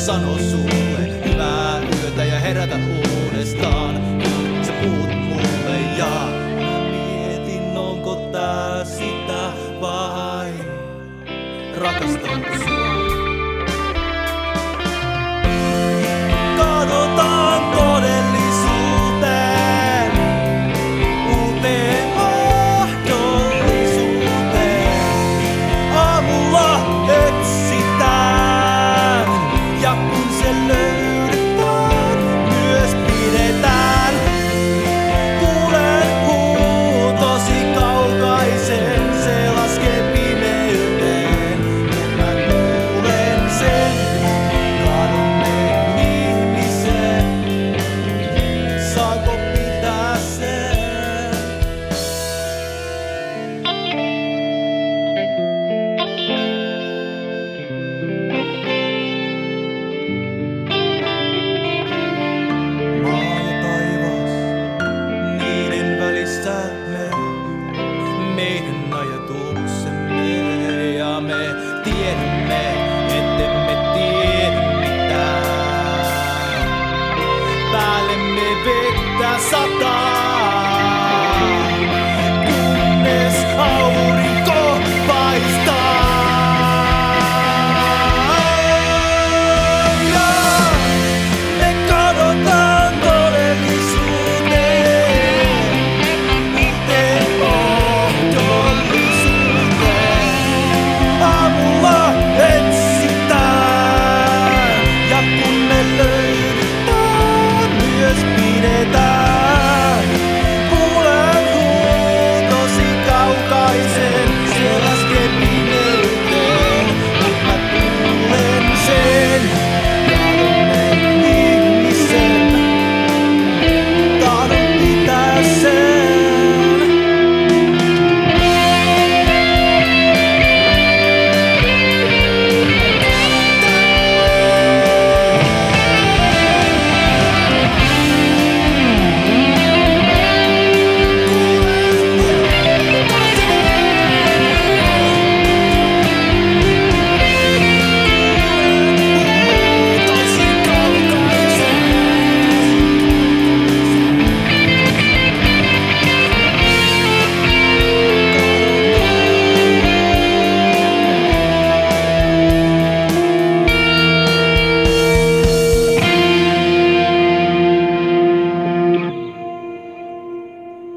sano sulle hyvää yötä ja herätä uudestaan. Sä puhut mulle ja mä mietin, onko tää sitä vai rakastanko sua. Kadotaan todellisuuteen, uuteen mahdollisuuteen. Aamulla etsitään ja kun se löydetään, myös pidetään. Kuulen huutosi kaukaisen, se laskee pimeyteen. Mä kuulen sen kadonneen ihmisen, saanko pitää sen? Maa ja taivas, niiden välissä meidän ajatuksemme ja me tiedämme, ettemme tiedä mitään. Päällemme vettä sataa.